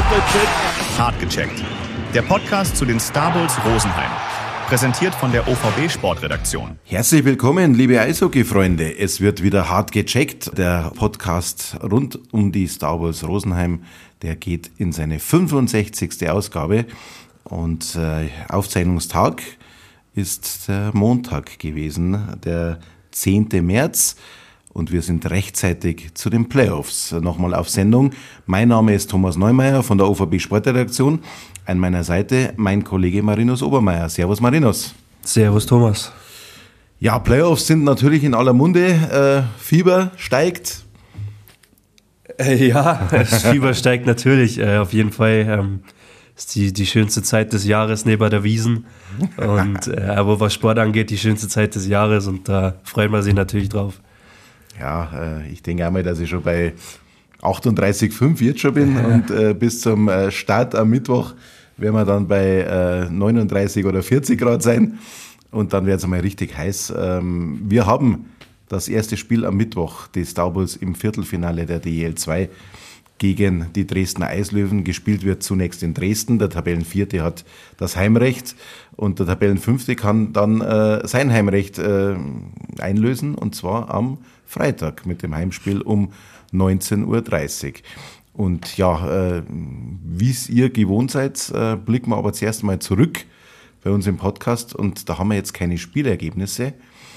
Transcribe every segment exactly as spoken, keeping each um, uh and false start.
Hart gecheckt. Der Podcast zu den Star Bulls Rosenheim. Präsentiert von der O V B Sportredaktion. Herzlich willkommen, liebe Eishockey-Freunde. Es wird wieder hart gecheckt. Der Podcast rund um die Star Bulls Rosenheim, der geht in seine fünfundsechzigste Ausgabe. Und äh, Aufzeichnungstag ist der Montag gewesen, der zehnte März. Und wir sind rechtzeitig zu den Playoffs nochmal auf Sendung. Mein Name ist Thomas Neumeier von der O V B Sportredaktion. An meiner Seite mein Kollege Marinus Obermeier. Servus Marinus. Servus Thomas. Ja, Playoffs sind natürlich in aller Munde. Äh, Fieber steigt. Äh, ja, das Fieber steigt natürlich. Äh, auf jeden Fall ähm, ist die, die schönste Zeit des Jahres neben der Wiesn. Und, äh, aber was Sport angeht, die schönste Zeit des Jahres. Und da freuen wir sich natürlich drauf. Ja, äh, ich denke einmal, dass ich schon bei achtunddreißig Komma fünf jetzt schon bin und äh, bis zum äh, Start am Mittwoch werden wir dann bei äh, neununddreißig oder vierzig Grad sein und dann wird es einmal richtig heiß. Ähm, wir haben das erste Spiel am Mittwoch, die Star Bulls im Viertelfinale der D E L zwei gegen die Dresdner Eislöwen. Gespielt wird zunächst in Dresden, der Tabellenvierte hat das Heimrecht und der Tabellenfünfte kann dann äh, sein Heimrecht äh, einlösen und zwar am Freitag mit dem Heimspiel um neunzehn Uhr dreißig. Und ja, äh, wie es ihr gewohnt seid, äh, blicken wir aber zuerst mal zurück bei uns im Podcast und da haben wir jetzt keine Spielergebnisse,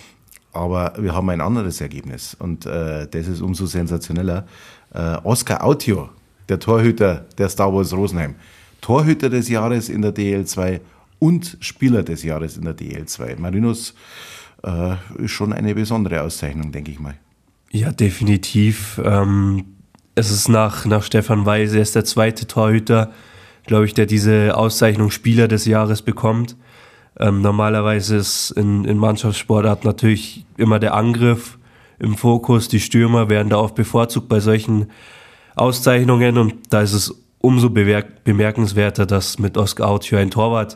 aber wir haben ein anderes Ergebnis und äh, das ist umso sensationeller. Äh, Oskar Autio, der Torhüter der Star Bulls Rosenheim, Torhüter des Jahres in der D E L zwei und Spieler des Jahres in der D E L zwei. Marinus, äh, ist schon eine besondere Auszeichnung, denke ich mal. Ja, definitiv. Ähm, es ist nach, nach Stefan Weiß, er ist der zweite Torhüter, glaube ich, der diese Auszeichnung Spieler des Jahres bekommt. Ähm, normalerweise ist in, in Mannschaftssportarten natürlich immer der Angriff im Fokus. Die Stürmer werden da oft bevorzugt bei solchen Auszeichnungen und da ist es umso bemerk- bemerkenswerter, dass mit Oskar Autio ein Torwart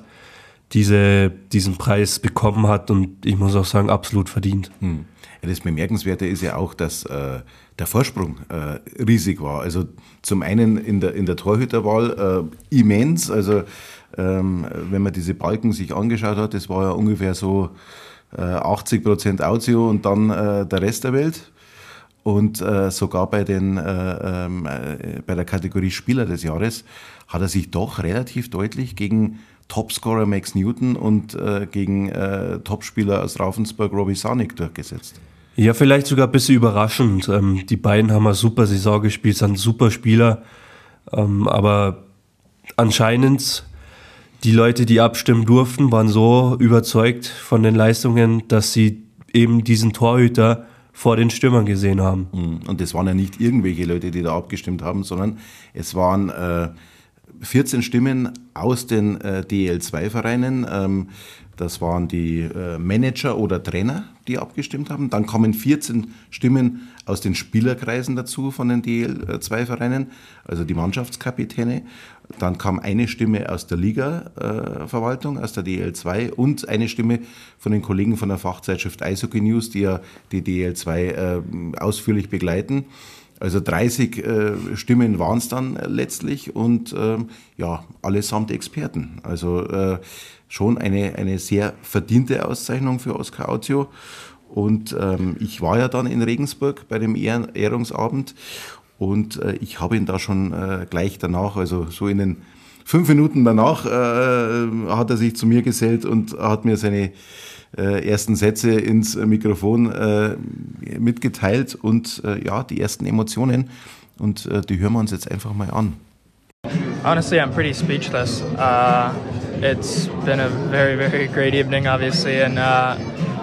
diese, diesen Preis bekommen hat und ich muss auch sagen, absolut verdient. Hm. Ja, das Bemerkenswerte ist ja auch, dass äh, der Vorsprung äh, riesig war. Also zum einen in der, in der Torhüterwahl äh, immens. Also ähm, wenn man diese Balken sich angeschaut hat, das war ja ungefähr so äh, achtzig Prozent Autio und dann äh, der Rest der Welt. Und äh, sogar bei, den, äh, äh, bei der Kategorie Spieler des Jahres hat er sich doch relativ deutlich gegen Topscorer Max Newton und äh, gegen äh, Topspieler aus Ravensburg Robbie Sarnik durchgesetzt. Ja, vielleicht sogar ein bisschen überraschend. Ähm, die beiden haben eine super Saison gespielt, sind super Spieler. Ähm, aber anscheinend, die Leute, die abstimmen durften, waren so überzeugt von den Leistungen, dass sie eben diesen Torhüter vor den Stürmern gesehen haben. Und das waren ja nicht irgendwelche Leute, die da abgestimmt haben, sondern es waren äh, vierzehn Stimmen aus den äh, D E L zwei Vereinen. Ähm, das waren die äh, Manager oder Trainer, die abgestimmt haben. Dann kamen vierzehn Stimmen aus den Spielerkreisen dazu von den D E L zwei Vereinen, also die Mannschaftskapitäne. Dann kam eine Stimme aus der Liga-Verwaltung, äh, aus der D E L zwei und eine Stimme von den Kollegen von der Fachzeitschrift Eishockey News, die ja die D E L zwei äh, ausführlich begleiten. Also dreißig äh, Stimmen waren es dann äh, letztlich und äh, ja, allesamt Experten. Also äh, schon eine, eine sehr verdiente Auszeichnung für Oskar Autio. Und ähm, ich war ja dann in Regensburg bei dem Ehr- Ehrungsabend und äh, ich habe ihn da schon äh, gleich danach, also so in den fünf Minuten danach, äh, hat er sich zu mir gesellt und hat mir seine Äh, ersten Sätze ins Mikrofon äh, mitgeteilt und äh, ja, die ersten Emotionen und äh, die hören wir uns jetzt einfach mal an. Honestly, I'm pretty speechless. Uh, it's been a very, very great evening, obviously, and uh,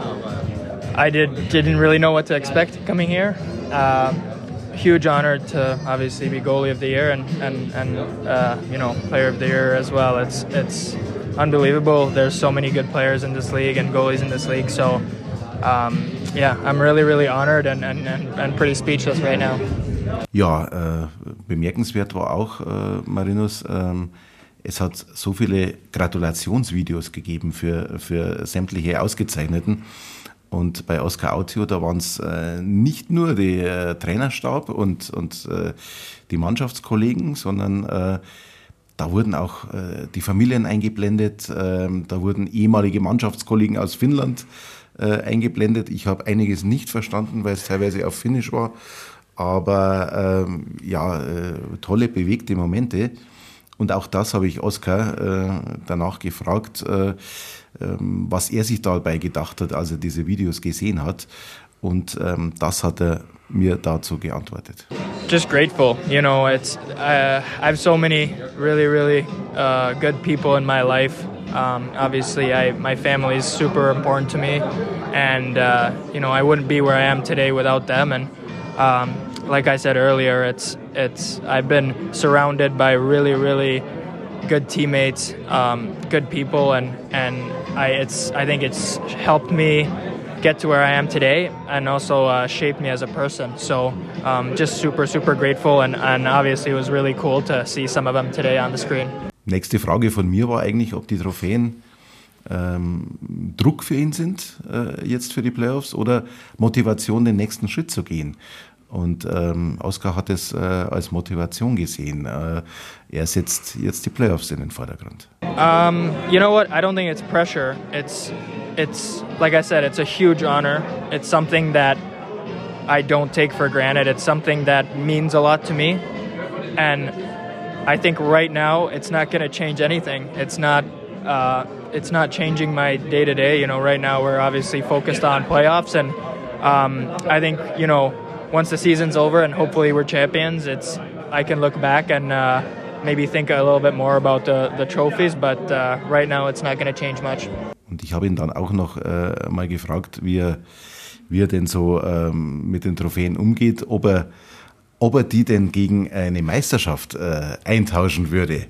I did, didn't really know what to expect coming here. Uh, huge honor to obviously be goalie of the year and, and, and uh, you know, player of the year as well. It's, it's unbelievable. There's so many good players in this league and goalies in this league. So, um, yeah, I'm really, really honored and, and, and, and pretty speechless right now. Ja, äh, bemerkenswert war auch, äh, Marinus, ähm, es hat so viele Gratulationsvideos gegeben für, für sämtliche Ausgezeichneten. Und bei Oskar Autio, da waren es äh, nicht nur der äh, Trainerstab und, und äh, die Mannschaftskollegen, sondern äh, da wurden auch äh, die Familien eingeblendet, äh, da wurden ehemalige Mannschaftskollegen aus Finnland äh, eingeblendet. Ich habe einiges nicht verstanden, weil es teilweise auf Finnisch war, aber ähm, ja, äh, tolle, bewegte Momente. Und auch das habe ich Oskar äh, danach gefragt, äh, ähm, was er sich dabei gedacht hat, als er diese Videos gesehen hat. Und ähm, das hat er mir dazu geantwortet. Just grateful, you know. It's uh, I have so many really, really uh, good people in my life. Um, obviously, I my family is super important to me, and uh, you know I wouldn't be where I am today without them. And um, like I said earlier, it's it's I've been surrounded by really, really good teammates, um, good people, and and I it's I think it's helped me get to where I am today, and also uh, shaped me as a person. So um, just super, super grateful, and, and obviously it was really cool to see some of them today on the screen. Nächste Frage von mir war eigentlich, ob die Trophäen ähm, Druck für ihn sind, äh, jetzt für die Playoffs, oder Motivation, den nächsten Schritt zu gehen. Und ähm, Oskar hat es äh, als Motivation gesehen. Äh, er setzt jetzt die Playoffs in den Vordergrund. Um, you know what? I don't think it's pressure. It's, it's like I said, it's a huge honor. It's something that I don't take for granted. It's something that means a lot to me. And I think right now it's not going to change anything. It's not, uh, it's not changing my day to day. You know, right now we're obviously focused on playoffs, and um, I think, you know, once the season's over and hopefully we're champions, it's I can look back and uh, maybe think a little bit more about the, the trophies, but uh, right now it's not going to change much. Und ich habe ihn dann auch noch äh, mal gefragt, wie er, wie er denn so ähm, mit den Trophäen umgeht, ob er, ob er die denn gegen eine Meisterschaft äh, eintauschen würde.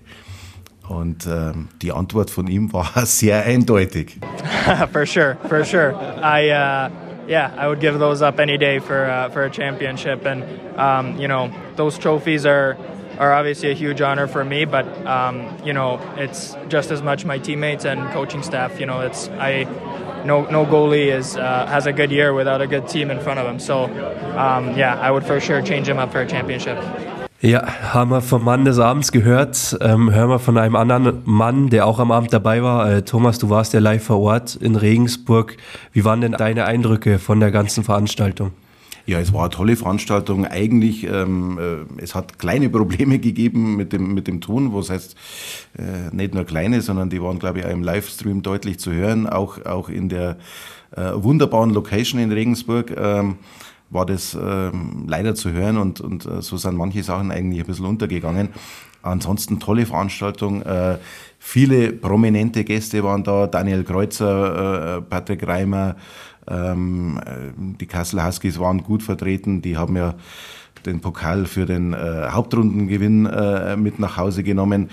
Und ähm, die Antwort von ihm war sehr eindeutig. For sure, for sure. I uh, Yeah, I would give those up any day for uh, for a championship, and um, you know those trophies are are obviously a huge honor for me. But um, you know it's just as much my teammates and coaching staff. You know it's I no no goalie is uh, has a good year without a good team in front of him. So um, yeah, I would for sure change him up for a championship. Ja, haben wir vom Mann des Abends gehört. Ähm, hören wir von einem anderen Mann, der auch am Abend dabei war. Äh, Thomas, du warst ja live vor Ort in Regensburg. Wie waren denn deine Eindrücke von der ganzen Veranstaltung? Ja, es war eine tolle Veranstaltung. Eigentlich, ähm, äh, es hat kleine Probleme gegeben mit dem, mit dem Ton, was heißt, äh, nicht nur kleine, sondern die waren, glaube ich, auch im Livestream deutlich zu hören. Auch, auch in der äh, wunderbaren Location in Regensburg. Ähm, war das ähm, leider zu hören, und, und äh, so sind manche Sachen eigentlich ein bisschen untergegangen. Ansonsten tolle Veranstaltung, äh, viele prominente Gäste waren da, Daniel Kreuzer, äh, Patrick Reimer, ähm, die Kassel Huskies waren gut vertreten, die haben ja den Pokal für den äh, Hauptrundengewinn äh, mit nach Hause genommen.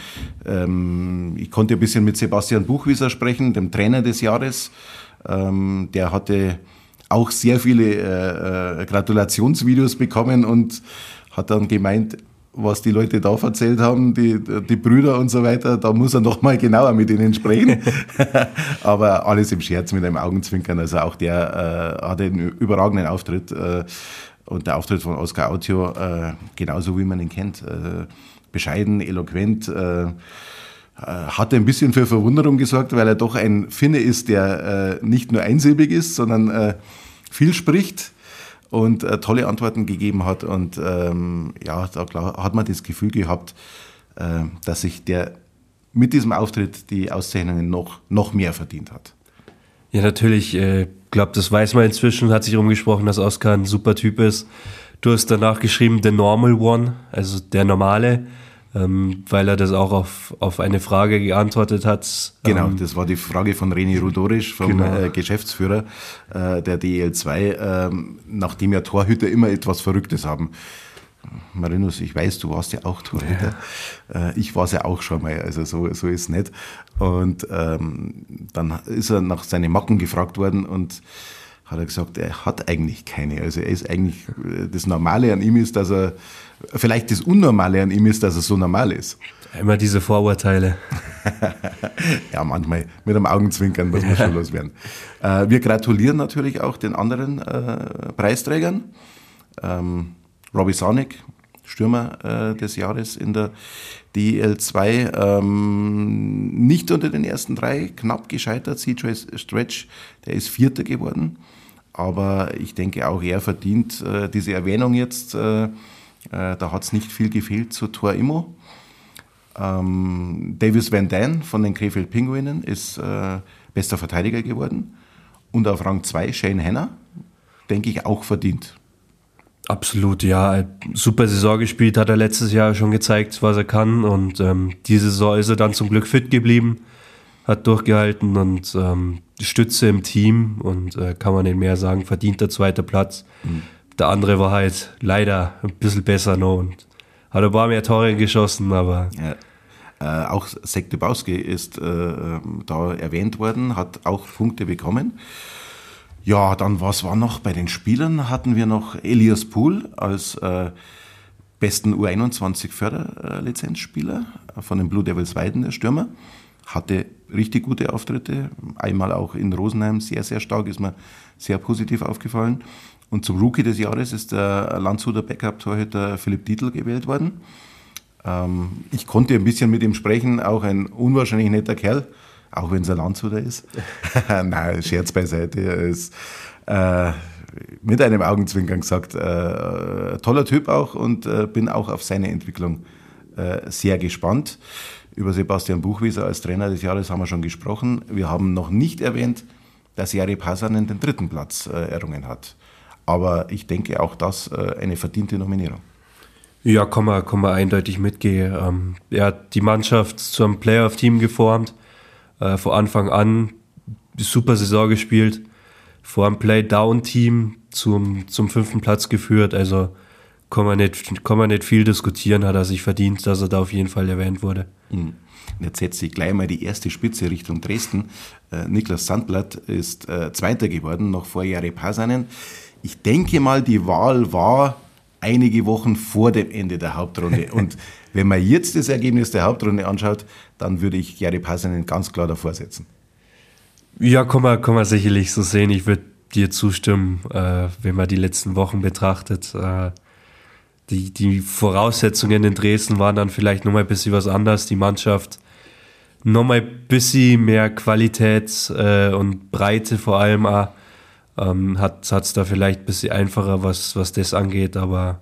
Ähm, ich konnte ein bisschen mit Sebastian Buchwieser sprechen, dem Trainer des Jahres, ähm, der hatte auch sehr viele äh, Gratulationsvideos bekommen und hat dann gemeint, was die Leute da erzählt haben, die, die Brüder und so weiter, da muss er noch mal genauer mit ihnen sprechen. Aber alles im Scherz, mit einem Augenzwinkern. Also auch der äh, hatte einen überragenden Auftritt. Äh, und der Auftritt von Oskar Autio, äh, genauso wie man ihn kennt. Äh, bescheiden, eloquent, äh, hatte ein bisschen für Verwunderung gesorgt, weil er doch ein Finne ist, der äh, nicht nur einsilbig ist, sondern äh, viel spricht und äh, tolle Antworten gegeben hat. Und ähm, ja, da klar, hat man das Gefühl gehabt, äh, dass sich der mit diesem Auftritt die Auszeichnungen noch, noch mehr verdient hat. Ja, natürlich. Ich äh, glaube, das weiß man inzwischen, hat sich rumgesprochen, dass Oskar ein super Typ ist. Du hast danach geschrieben, the normal one, also der Normale. Ähm, weil er das auch auf, auf eine Frage geantwortet hat. Genau, ähm, das war die Frage von René Rudorisch, vom genau. äh, Geschäftsführer äh, der D E L zwei, ähm, nachdem ja Torhüter immer etwas Verrücktes haben. Marinus, ich weiß, du warst ja auch Torhüter. Ja. Äh, ich war es ja auch schon mal, also so, so ist es nicht. Und ähm, dann ist er nach seinen Macken gefragt worden und hat er gesagt, er hat eigentlich keine. Also er ist eigentlich, das Normale an ihm ist, dass er, vielleicht das Unnormale an ihm ist, dass er so normal ist. Immer diese Vorurteile. Ja, manchmal mit einem Augenzwinkern muss man schon loswerden. Äh, wir gratulieren natürlich auch den anderen äh, Preisträgern. Ähm, Robbie Sanek, Stürmer äh, des Jahres in der D E L zwei. Ähm, nicht unter den ersten drei, knapp gescheitert. C J Stretch, der ist Vierter geworden. Aber ich denke auch, er verdient äh, diese Erwähnung jetzt. Äh, äh, da hat es nicht viel gefehlt zu Tor Immo. Ähm, Davis Van Dan von den Krefeld Pinguinen ist äh, bester Verteidiger geworden. Und auf Rang zwei Shane Hanna, denke ich, auch verdient. Absolut, ja. Super Saison gespielt, hat er letztes Jahr schon gezeigt, was er kann. Und ähm, diese Saison ist er dann zum Glück fit geblieben, hat durchgehalten und ähm, Stütze im Team. Und äh, kann man nicht mehr sagen, verdient der zweite Platz. Mhm. Der andere war halt leider ein bisschen besser noch und hat ein paar mehr Tore geschossen, aber... Ja. Äh, auch Zach Dubowski ist äh, da erwähnt worden, hat auch Punkte bekommen. Ja, dann was war noch? Bei den Spielern hatten wir noch Elias Pool als äh, besten U einundzwanzig Förderlizenzspieler von den Blue Devils Weiden, der Stürmer. Hatte richtig gute Auftritte, einmal auch in Rosenheim sehr, sehr stark, ist mir sehr positiv aufgefallen. Und zum Rookie des Jahres ist der Landshuter Backup-Torhüter Philipp Dietl gewählt worden. Ähm, ich konnte ein bisschen mit ihm sprechen, auch ein unwahrscheinlich netter Kerl, auch wenn es ein Landshuter ist. Nein, Scherz beiseite. Er ist äh, mit einem Augenzwinkern gesagt, äh, toller Typ auch und äh, bin auch auf seine Entwicklung äh, sehr gespannt. Über Sebastian Buchwieser als Trainer des Jahres haben wir schon gesprochen. Wir haben noch nicht erwähnt, dass Jari Pasanen den dritten Platz äh, errungen hat. Aber ich denke auch das äh, eine verdiente Nominierung. Ja, kann man, kann man eindeutig mitgehen. Ähm, er hat die Mannschaft zum Playoff-Team geformt, äh, von Anfang an super Saison gespielt, vor einem Play-Down-Team zum, zum fünften Platz geführt. Also kann man, nicht, kann man nicht viel diskutieren, hat er sich verdient, dass er da auf jeden Fall erwähnt wurde. Mhm. Jetzt setzt sich gleich mal die erste Spitze Richtung Dresden. Äh, Niklas Sandblatt ist äh, Zweiter geworden, noch vor Jari Pasanen. Ich denke mal, die Wahl war einige Wochen vor dem Ende der Hauptrunde. Und wenn man jetzt das Ergebnis der Hauptrunde anschaut, dann würde ich Jari Pasanen ganz klar davor setzen. Ja, kann man, kann man sicherlich so sehen. Ich würde dir zustimmen, äh, wenn man die letzten Wochen betrachtet. Äh, die, die Voraussetzungen in Dresden waren dann vielleicht nochmal ein bisschen was anders. Die Mannschaft nochmal ein bisschen mehr Qualität äh, und Breite vor allem auch. Ähm, hat es da vielleicht ein bisschen einfacher, was, was das angeht, aber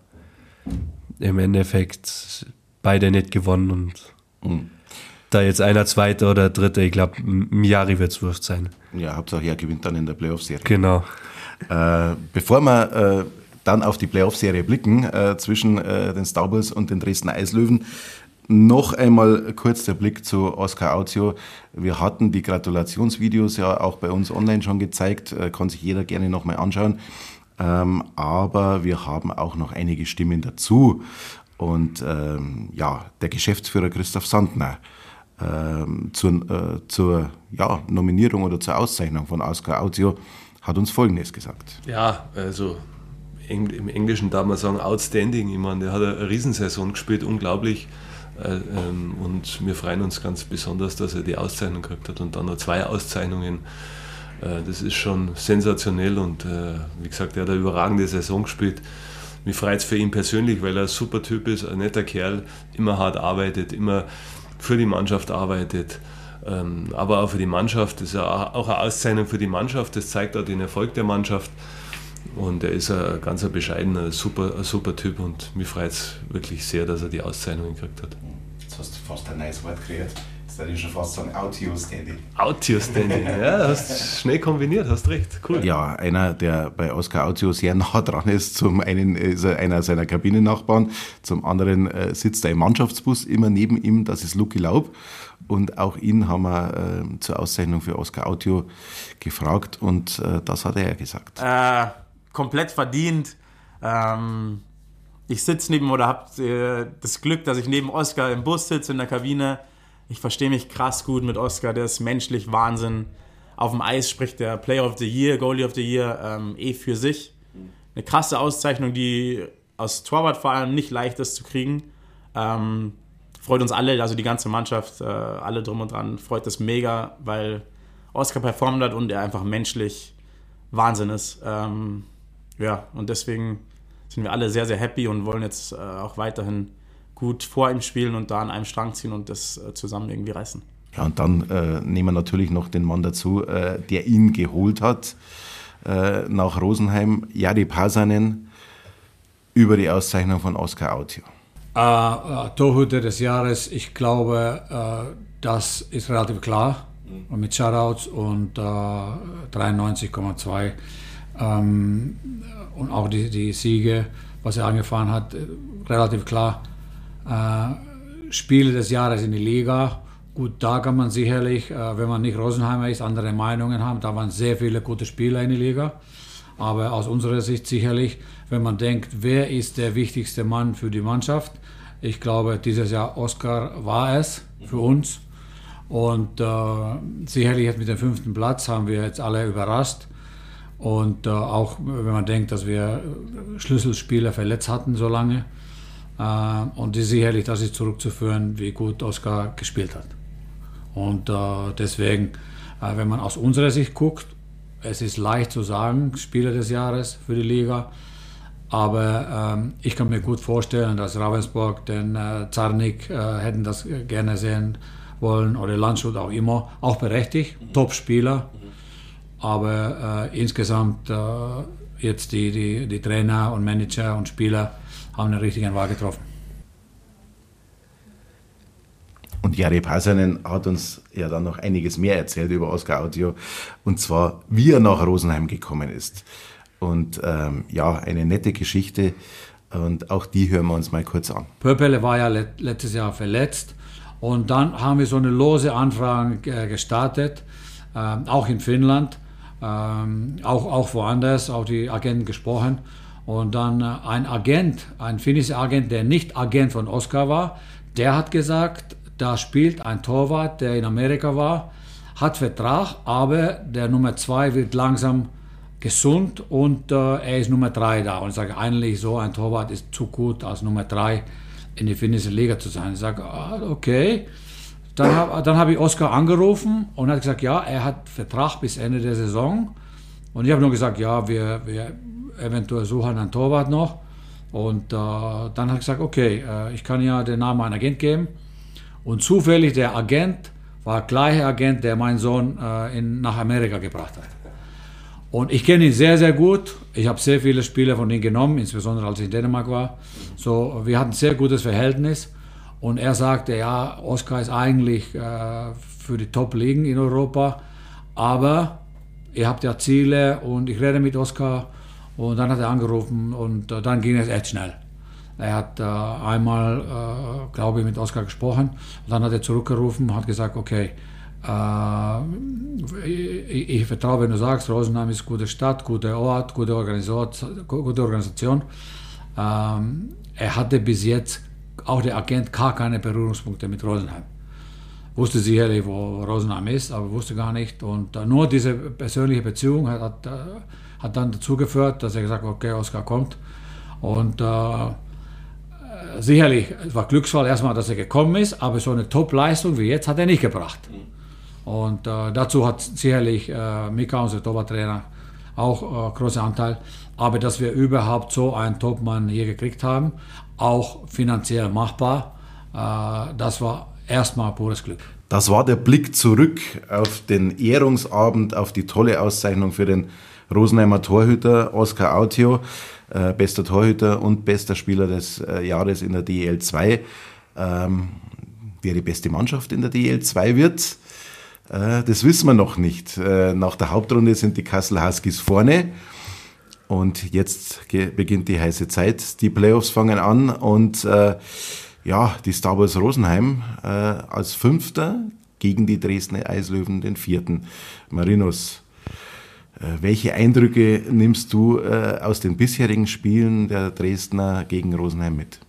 im Endeffekt beide nicht gewonnen und mhm. da jetzt einer Zweiter oder Dritter, ich glaube, Jari wird es wurscht sein. Ja, Hauptsache er gewinnt dann in der Playoff-Serie. Genau. Äh, bevor wir äh, dann auf die Playoff-Serie blicken, äh, zwischen äh, den Starbulls und den Dresdner Eislöwen, noch einmal kurz der Blick zu Oskar Autio. Wir hatten die Gratulationsvideos ja auch bei uns online schon gezeigt, kann sich jeder gerne nochmal anschauen. Ähm, aber wir haben auch noch einige Stimmen dazu. Und ähm, ja, der Geschäftsführer Christoph Sandner ähm, zur, äh, zur ja, Nominierung oder zur Auszeichnung von Oskar Autio hat uns Folgendes gesagt. Ja, also im Englischen darf man sagen outstanding. Ich meine, der hat eine Riesensaison gespielt, unglaublich. Und wir freuen uns ganz besonders, dass er die Auszeichnung gekriegt hat und dann noch zwei Auszeichnungen. Das ist schon sensationell und wie gesagt, er hat eine überragende Saison gespielt. Mich freut es für ihn persönlich, weil er ein super Typ ist, ein netter Kerl, immer hart arbeitet, immer für die Mannschaft arbeitet. Aber auch für die Mannschaft, das ist auch eine Auszeichnung für die Mannschaft, das zeigt auch den Erfolg der Mannschaft. Und er ist ein ganz ein bescheidener, super, ein super Typ und mich freut es wirklich sehr, dass er die Auszeichnung gekriegt hat. Jetzt hast du fast ein neues Wort kreiert. Jetzt würde ich schon fast sagen, Outstanding. Outstanding, ja, hast schnell kombiniert, hast recht, cool. Ja, einer, der bei Oskar Autio sehr nah dran ist, zum einen ist er einer seiner Kabinennachbarn, zum anderen äh, sitzt er im Mannschaftsbus immer neben ihm, das ist Lucky Laub. Und auch ihn haben wir äh, zur Auszeichnung für Oskar Autio gefragt und äh, das hat er gesagt. Äh, komplett verdient. Ähm, ich sitze neben oder habe äh, das Glück, dass ich neben Oskar im Bus sitze, in der Kabine. Ich verstehe mich krass gut mit Oskar, der ist menschlich Wahnsinn. Auf dem Eis spricht der Player of the Year, Goalie of the Year ähm, eh für sich. Eine krasse Auszeichnung, die aus Torwart vor allem nicht leicht ist zu kriegen. Ähm, freut uns alle, also die ganze Mannschaft, äh, alle drum und dran, freut das mega, weil Oskar performt hat und er einfach menschlich Wahnsinn ist. Ähm, ja, und deswegen sind wir alle sehr, sehr happy und wollen jetzt äh, auch weiterhin gut vor ihm spielen und da an einem Strang ziehen und das äh, zusammen irgendwie reißen. Ja, und dann äh, nehmen wir natürlich noch den Mann dazu, äh, der ihn geholt hat äh, nach Rosenheim, Jari Pasanen, über die Auszeichnung von Oskar Autio. Äh, Torhüter des Jahres, ich glaube, äh, das ist relativ klar mhm. mit Shoutouts und äh, dreiundneunzig Komma zwei ähm, und auch die, die Siege, was er angefahren hat, relativ klar. Äh, Spiele des Jahres in die Liga. Gut, da kann man sicherlich, äh, wenn man nicht Rosenheimer ist, andere Meinungen haben. Da waren sehr viele gute Spieler in der Liga. Aber aus unserer Sicht sicherlich, wenn man denkt, wer ist der wichtigste Mann für die Mannschaft? Ich glaube, dieses Jahr Oskar war es für uns. Und äh, sicherlich jetzt mit dem fünften Platz haben wir jetzt alle überrascht. Und äh, auch wenn man denkt, dass wir Schlüsselspieler verletzt hatten so lange. Äh, und sicherlich, das ist zurückzuführen, wie gut Oskar gespielt hat. Und äh, deswegen, äh, wenn man aus unserer Sicht guckt, es ist leicht zu sagen, Spieler des Jahres für die Liga. Aber ähm, ich kann mir gut vorstellen, dass Ravensburg, den äh, Zarnik äh, hätten das gerne sehen wollen oder Landshut auch immer, auch berechtigt, Top-Spieler. Aber äh, insgesamt äh, jetzt die, die, die Trainer und Manager und Spieler haben den richtigen Wahl getroffen. Und Jari Pasanen hat uns ja dann noch einiges mehr erzählt über Oskar Autio, und zwar, wie er nach Rosenheim gekommen ist. Und ähm, ja, eine nette Geschichte, und auch die hören wir uns mal kurz an. Pöpele war ja let- letztes Jahr verletzt, und dann haben wir so eine lose Anfrage äh, gestartet, äh, auch in Finnland, äh, auch, auch woanders, auch die Agenten gesprochen. Und dann äh, ein Agent, ein finnischer Agent, der nicht Agent von Oskar war, der hat gesagt, da spielt ein Torwart, der in Amerika war, hat Vertrag, aber der Nummer zwei wird langsam gesund und äh, er ist Nummer drei da. Und ich sage, eigentlich so ein Torwart ist zu gut, als Nummer drei in die finnische Liga zu sein. Ich sage, ah, okay. Dann habe dann hab ich Oskar angerufen und hat gesagt, ja, er hat Vertrag bis Ende der Saison. Und ich habe nur gesagt, ja, wir, wir eventuell suchen einen Torwart noch. Und äh, dann hat er gesagt, okay, äh, ich kann ja den Namen einen Agent geben. Und zufällig der Agent war der gleiche Agent, der meinen Sohn äh, in, nach Amerika gebracht hat. Und ich kenne ihn sehr, sehr gut. Ich habe sehr viele Spiele von ihm genommen, insbesondere als ich in Dänemark war. So, wir hatten ein sehr gutes Verhältnis. Und er sagte, ja, Oskar ist eigentlich äh, für die Top-Ligen in Europa, aber ihr habt ja Ziele und ich rede mit Oskar. Und dann hat er angerufen und äh, dann ging es echt schnell. Er hat äh, einmal, äh, glaube ich, mit Oskar gesprochen und dann hat er zurückgerufen und hat gesagt, okay, äh, ich, ich vertraue, wenn du sagst, Rosenheim ist eine gute Stadt, guter Ort, gute Organisation. Gute Organisation. Ähm, er hatte bis jetzt, auch der Agent, gar keine Berührungspunkte mit Rosenheim. Wusste sicherlich, wo Rosenheim ist, aber wusste gar nicht. Und äh, nur diese persönliche Beziehung hat, hat, hat dann dazu geführt, dass er gesagt hat, okay, Oskar kommt. Und äh, sicherlich, es war Glücksfall erstmal, dass er gekommen ist, aber so eine Top-Leistung wie jetzt hat er nicht gebracht. Und äh, dazu hat sicherlich äh, Mika, unser Torwarttrainer, auch äh, großen Anteil. Aber dass wir überhaupt so einen Topmann hier gekriegt haben, auch finanziell machbar, äh, das war erstmal pures Glück. Das war der Blick zurück auf den Ehrungsabend, auf die tolle Auszeichnung für den Rosenheimer Torhüter Oskar Autio, äh, bester Torhüter und bester Spieler des äh, Jahres in der D E L zwei. Ähm, wer die beste Mannschaft in der D E L zwei wird, äh, das wissen wir noch nicht. Äh, nach der Hauptrunde sind die Kassel Huskies vorne und jetzt ge- beginnt die heiße Zeit. Die Playoffs fangen an und äh, ja, die Star Wars Rosenheim äh, als Fünfter gegen die Dresdner Eislöwen, den Vierten. Marinus, äh, welche Eindrücke nimmst du äh, aus den bisherigen Spielen der Dresdner gegen Rosenheim mit?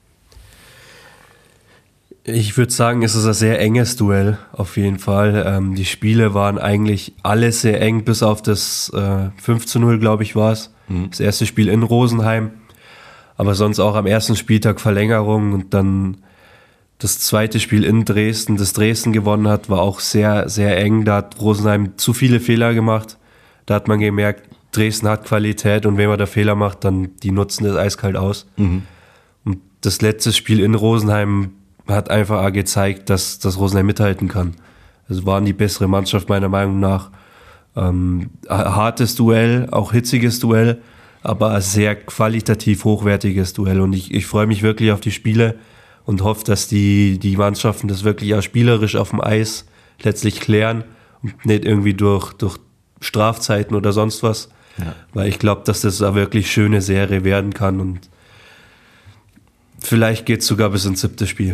Ich würde sagen, es ist ein sehr enges Duell, auf jeden Fall. Ähm, die Spiele waren eigentlich alle sehr eng, bis auf das äh, fünf zu null, glaube ich, war es. Mhm. Das erste Spiel in Rosenheim. Aber sonst auch am ersten Spieltag Verlängerung und dann das zweite Spiel in Dresden, das Dresden gewonnen hat, war auch sehr, sehr eng. Da hat Rosenheim zu viele Fehler gemacht. Da hat man gemerkt, Dresden hat Qualität und wenn man da Fehler macht, dann die nutzen das eiskalt aus. Mhm. Und das letzte Spiel in Rosenheim hat einfach auch gezeigt, dass, dass Rosenheim mithalten kann. Also waren die bessere Mannschaft meiner Meinung nach. Ähm, hartes Duell, auch hitziges Duell, aber ein sehr qualitativ hochwertiges Duell. Und ich, ich freue mich wirklich auf die Spiele und hoffe, dass die, die Mannschaften das wirklich auch spielerisch auf dem Eis letztlich klären und nicht irgendwie durch, durch Strafzeiten oder sonst was. Ja. Weil ich glaube, dass das eine wirklich schöne Serie werden kann und vielleicht geht es sogar bis ins siebte Spiel.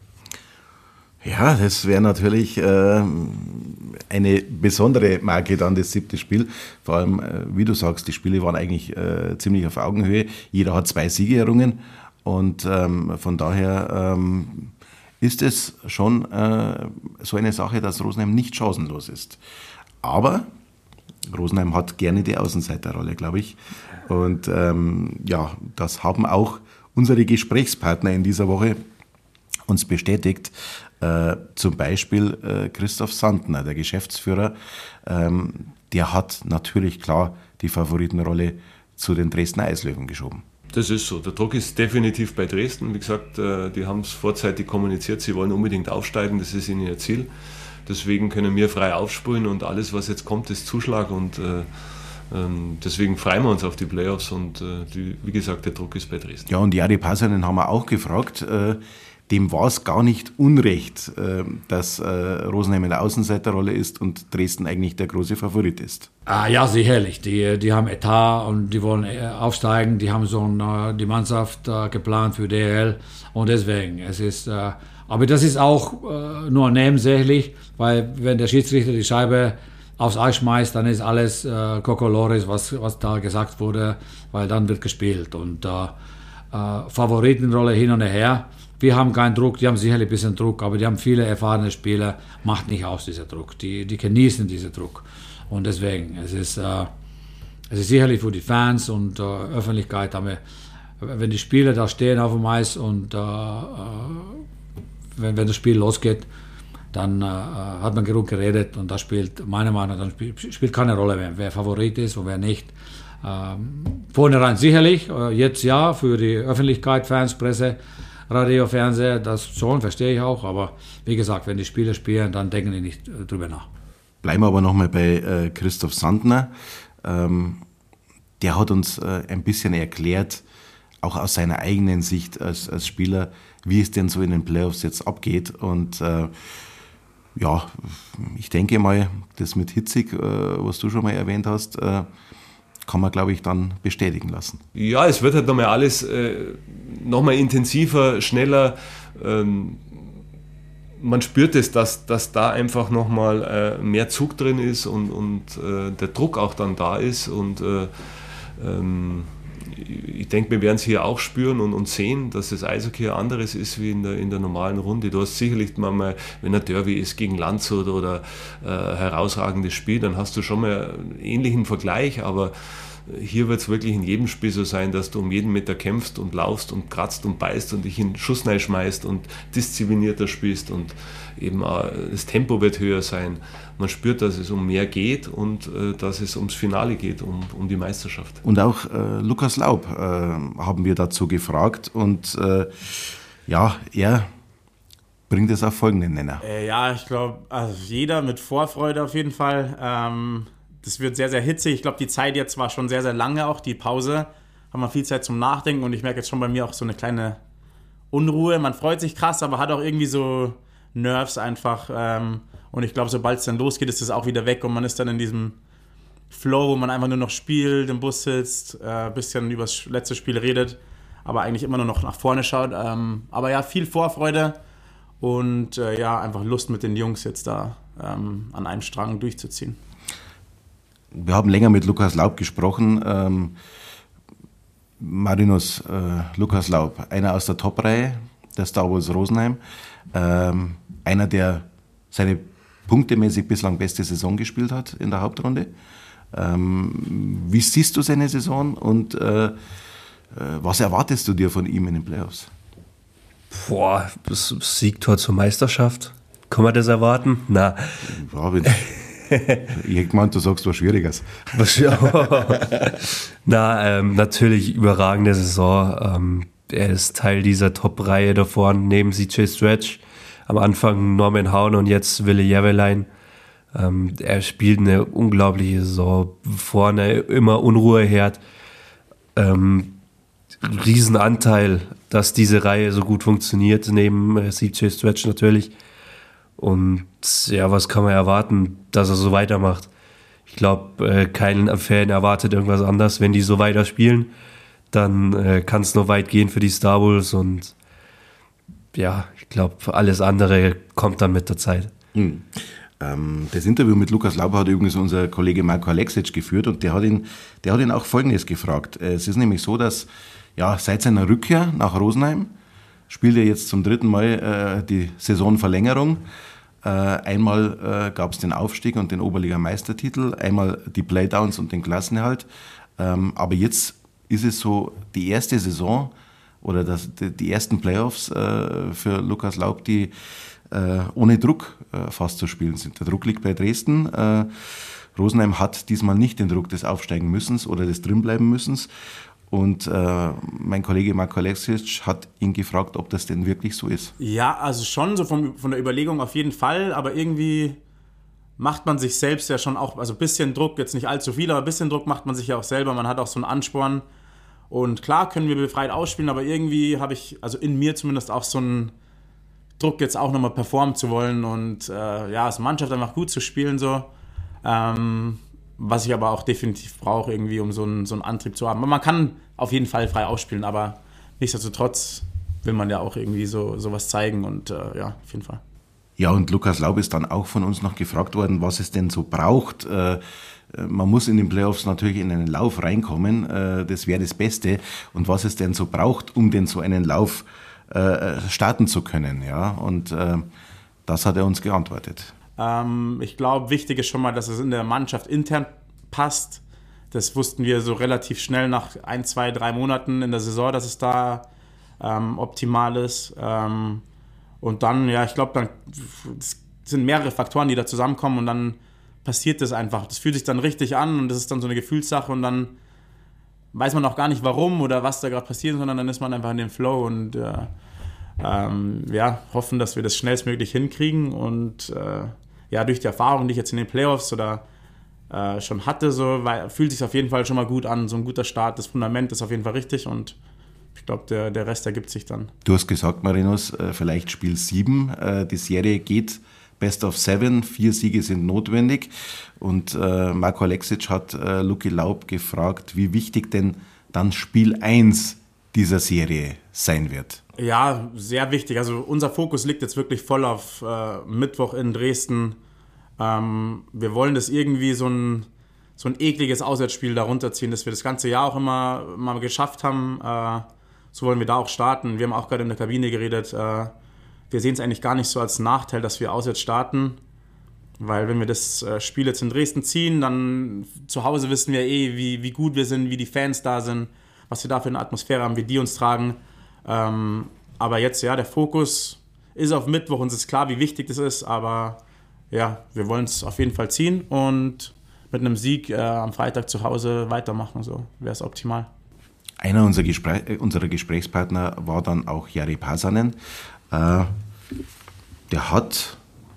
Ja, das wäre natürlich äh, eine besondere Marke dann, das siebte Spiel. Vor allem, äh, wie du sagst, die Spiele waren eigentlich äh, ziemlich auf Augenhöhe. Jeder hat zwei Siege errungen und ähm, von daher ähm, ist es schon äh, so eine Sache, dass Rosenheim nicht chancenlos ist. Aber Rosenheim hat gerne die Außenseiterrolle, glaube ich. Und ähm, ja, das haben auch unsere Gesprächspartner in dieser Woche uns bestätigt. Äh, zum Beispiel äh, Christoph Sandner, der Geschäftsführer, ähm, der hat natürlich klar die Favoritenrolle zu den Dresdner Eislöwen geschoben. Das ist so. Der Druck ist definitiv bei Dresden. Wie gesagt, äh, die haben es vorzeitig kommuniziert, sie wollen unbedingt aufsteigen, das ist ihnen ihr Ziel. Deswegen können wir frei aufspulen und alles, was jetzt kommt, ist Zuschlag und äh, ähm, deswegen freuen wir uns auf die Playoffs und äh, die, wie gesagt, der Druck ist bei Dresden. Ja, und Jari Passanen haben wir auch gefragt, äh, dem war es gar nicht unrecht, äh, dass äh, Rosenheim in der Außenseiterrolle ist und Dresden eigentlich der große Favorit ist. Ah, ja, sicherlich. Die, die haben Etat und die wollen aufsteigen. Die haben so eine, die Mannschaft äh, geplant für D L L und deswegen, es ist, äh, aber das ist auch äh, nur nebensächlich, weil wenn der Schiedsrichter die Scheibe aufs Eis schmeißt, dann ist alles äh, Kokolores, was, was da gesagt wurde, weil dann wird gespielt und äh, äh, Favoritenrolle hin und her. Wir haben keinen Druck, die haben sicherlich ein bisschen Druck, aber die haben viele erfahrene Spieler, macht nicht aus dieser Druck. Die, die genießen diesen Druck. Und deswegen, es ist, äh, es ist sicherlich für die Fans und äh, Öffentlichkeit, haben wir, wenn die Spieler da stehen auf dem Eis und äh, wenn, wenn das Spiel losgeht, dann äh, hat man genug geredet und da spielt, meiner Meinung nach, spielt, spielt keine Rolle mehr, wer Favorit ist und wer nicht. Ähm, vornherein sicherlich, äh, jetzt ja, für die Öffentlichkeit, Fans, Presse, Radio, Fernseher, das schon, verstehe ich auch, aber wie gesagt, wenn die Spieler spielen, dann denken die nicht äh, drüber nach. Bleiben wir aber nochmal bei äh, Christoph Sandner. Ähm, der hat uns äh, ein bisschen erklärt, auch aus seiner eigenen Sicht als, als Spieler, wie es denn so in den Playoffs jetzt abgeht. Und äh, ja, ich denke mal, das mit Hitzig, äh, was du schon mal erwähnt hast, äh, kann man, glaube ich, dann bestätigen lassen. Ja, es wird halt nochmal alles äh, nochmal intensiver, schneller. Ähm, man spürt es, dass, dass da einfach nochmal äh, mehr Zug drin ist und, und äh, der Druck auch dann da ist. Und äh, ähm, ich denke, wir werden es hier auch spüren und, und sehen, dass das Eishockey ein anderes ist wie in der, in der normalen Runde. Du hast sicherlich mal, wenn ein Derby ist gegen Landshut oder äh, ein herausragendes Spiel, dann hast du schon mal einen ähnlichen Vergleich, aber hier wird es wirklich in jedem Spiel so sein, dass du um jeden Meter kämpfst und laufst und kratzt und beißt und dich in Schuss schmeißt und disziplinierter spielst und eben auch das Tempo wird höher sein. Man spürt, dass es um mehr geht und äh, dass es ums Finale geht, um, um die Meisterschaft. Und auch äh, Lukas Laub äh, haben wir dazu gefragt und äh, ja, er bringt es auf folgenden Nenner. Äh, ja, ich glaube, also jeder mit Vorfreude auf jeden Fall. Ähm, das wird sehr, sehr hitzig. Ich glaube, die Zeit jetzt war schon sehr, sehr lange auch. Die Pause haben wir viel Zeit zum Nachdenken und ich merke jetzt schon bei mir auch so eine kleine Unruhe. Man freut sich krass, aber hat auch irgendwie so Nerves einfach. Ähm, und ich glaube, sobald es dann losgeht, ist das auch wieder weg und man ist dann in diesem Flow, wo man einfach nur noch spielt, im Bus sitzt, ein äh, bisschen über das letzte Spiel redet, aber eigentlich immer nur noch nach vorne schaut. Ähm, aber ja, viel Vorfreude und äh, ja, einfach Lust mit den Jungs jetzt da ähm, an einem Strang durchzuziehen. Wir haben länger mit Lukas Laub gesprochen. Ähm, Marinus äh, Lukas Laub, einer aus der Top-Reihe der Star Wars Rosenheim, ähm, einer, der seine punktemäßig bislang beste Saison gespielt hat in der Hauptrunde. Ähm, wie siehst du seine Saison und äh, äh, was erwartest du dir von ihm in den Playoffs? Boah, das Siegtor zur Meisterschaft. Kann man das erwarten? Na. Ja, wenn, Ich gemeint, du sagst was Schwieriges. Na, ähm, natürlich überragende Saison. Ähm, er ist Teil dieser Top-Reihe da vorne, neben C J Stretch. Am Anfang Norman Howard und jetzt Ville Jäverlein. Ähm, er spielt eine unglaubliche Saison. Vorne immer Unruheherd. Ähm, Riesenanteil, dass diese Reihe so gut funktioniert, neben äh, C J Stretch natürlich. Und ja, was kann man erwarten, dass er so weitermacht? Ich glaube, äh, kein Fan erwartet irgendwas anderes. Wenn die so weiterspielen, dann äh, kann es noch weit gehen für die Star Bulls. Und ja, ich glaube, alles andere kommt dann mit der Zeit. Hm. Ähm, das Interview mit Lukas Laub hat übrigens unser Kollege Marko Aleksic geführt und der hat ihn, der hat ihn auch Folgendes gefragt. Es ist nämlich so, dass ja, seit seiner Rückkehr nach Rosenheim spielt er jetzt zum dritten Mal äh, die Saisonverlängerung. Äh, einmal äh, gab es den Aufstieg und den Oberliga-Meistertitel, einmal die Playdowns und den Klassenerhalt. Ähm, aber jetzt ist es so die erste Saison oder das, die, die ersten Playoffs äh, für Lukas Laub, die äh, ohne Druck äh, fast zu spielen sind. Der Druck liegt bei Dresden. Äh, Rosenheim hat diesmal nicht den Druck des Aufsteigen müssens oder des Drinbleiben müssens. Und äh, mein Kollege Marko Aleksic hat ihn gefragt, ob das denn wirklich so ist. Ja, also schon so vom, von der Überlegung auf jeden Fall, aber irgendwie macht man sich selbst ja schon auch, also ein bisschen Druck, jetzt nicht allzu viel, aber ein bisschen Druck macht man sich ja auch selber, man hat auch so einen Ansporn. Und klar können wir befreit ausspielen, aber irgendwie habe ich, also in mir zumindest auch so einen Druck, jetzt auch nochmal performen zu wollen und äh, ja, als Mannschaft einfach gut zu spielen so. Ähm, was ich aber auch definitiv brauche, irgendwie, um so einen, so einen Antrieb zu haben. Man kann auf jeden Fall frei ausspielen, aber nichtsdestotrotz will man ja auch irgendwie so sowas zeigen und äh, ja, auf jeden Fall. Ja, und Lukas Laub ist dann auch von uns noch gefragt worden, was es denn so braucht. Äh, man muss in den Playoffs natürlich in einen Lauf reinkommen, äh, das wäre das Beste. Und was es denn so braucht, um denn so einen Lauf äh, starten zu können. Ja? Und äh, das hat er uns geantwortet. Ähm, ich glaube, wichtig ist schon mal, dass es in der Mannschaft intern passt. Das wussten wir so relativ schnell nach ein, zwei, drei Monaten in der Saison, dass es da ähm, optimal ist. Ähm, und dann, ja, ich glaube, dann es sind mehrere Faktoren, die da zusammenkommen und dann passiert das einfach. Das fühlt sich dann richtig an und das ist dann so eine Gefühlssache und dann weiß man auch gar nicht, warum oder was da gerade passiert, sondern dann ist man einfach in dem Flow und äh, ähm, ja, hoffen, dass wir das schnellstmöglich hinkriegen und äh, ja, durch die Erfahrung, die ich jetzt in den Playoffs oder äh, schon hatte, so, weil, fühlt sich auf jeden Fall schon mal gut an, so ein guter Start, das Fundament ist auf jeden Fall richtig und ich glaube, der, der Rest ergibt sich dann. Du hast gesagt, Marinus, äh, vielleicht Spiel sieben, äh, die Serie geht Best of Seven, vier Siege sind notwendig und äh, Marko Aleksic hat äh, Luki Laub gefragt, wie wichtig denn dann Spiel eins dieser Serie sein wird. Ja, sehr wichtig. Also unser Fokus liegt jetzt wirklich voll auf äh, Mittwoch in Dresden. Ähm, wir wollen das irgendwie so ein, so ein ekliges Auswärtsspiel da runterziehen, das wir das ganze Jahr auch immer mal geschafft haben. Äh, so wollen wir da auch starten. Wir haben auch gerade in der Kabine geredet. Äh, wir sehen es eigentlich gar nicht so als Nachteil, dass wir auswärts starten. Weil wenn wir das äh, Spiel jetzt in Dresden ziehen, dann zu Hause wissen wir eh, wie, wie gut wir sind, wie die Fans da sind, was wir da für eine Atmosphäre haben, wie die uns tragen. Ähm, aber jetzt, ja, der Fokus ist auf Mittwoch, uns ist klar, wie wichtig das ist, aber ja, wir wollen es auf jeden Fall ziehen und mit einem Sieg äh, am Freitag zu Hause weitermachen, so wäre es optimal. Einer unserer, Gespräch, unserer Gesprächspartner war dann auch Jari Pasanen. Äh, der hat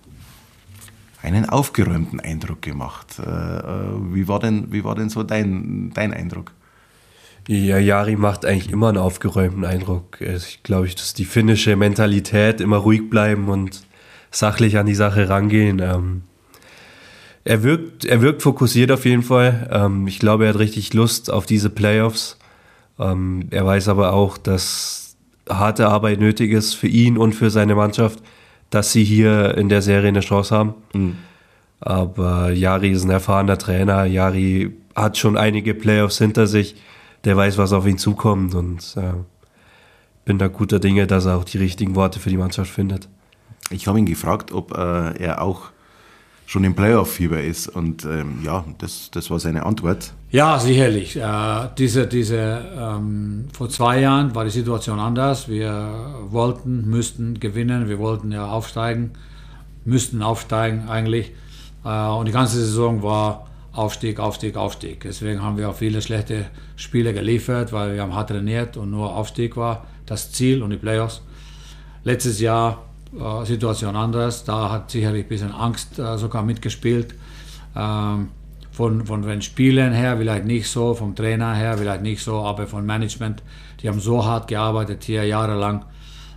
einen aufgeräumten Eindruck gemacht. Äh, wie war denn, wie war denn so dein, dein Eindruck? Ja, Jari macht eigentlich immer einen aufgeräumten Eindruck. Ich glaube, das ist die finnische Mentalität, immer ruhig bleiben und sachlich an die Sache rangehen. Ähm, er wirkt, er wirkt fokussiert auf jeden Fall. Ähm, ich glaube, er hat richtig Lust auf diese Playoffs. Ähm, er weiß aber auch, dass harte Arbeit nötig ist für ihn und für seine Mannschaft, dass sie hier in der Serie eine Chance haben. Mhm. Aber Jari ist ein erfahrener Trainer. Jari hat schon einige Playoffs hinter sich. Der weiß, was auf ihn zukommt und äh, bin da guter Dinge, dass er auch die richtigen Worte für die Mannschaft findet. Ich habe ihn gefragt, ob äh, er auch schon im Playoff-Fieber ist und ähm, ja, das, das war seine Antwort. Ja, sicherlich. Äh, diese, diese, ähm, vor zwei Jahren war die Situation anders. Wir wollten, müssten gewinnen, wir wollten ja aufsteigen, müssten aufsteigen eigentlich. Und die ganze Saison war Aufstieg, Aufstieg, Aufstieg. Deswegen haben wir auch viele schlechte Spiele geliefert, weil wir haben hart trainiert und nur Aufstieg war das Ziel und die Playoffs. Letztes Jahr äh, Situation anders, da hat sicherlich ein bisschen Angst äh, sogar mitgespielt. Ähm, von, von den Spielern her vielleicht nicht so, vom Trainer her vielleicht nicht so, aber vom Management, die haben so hart gearbeitet hier jahrelang.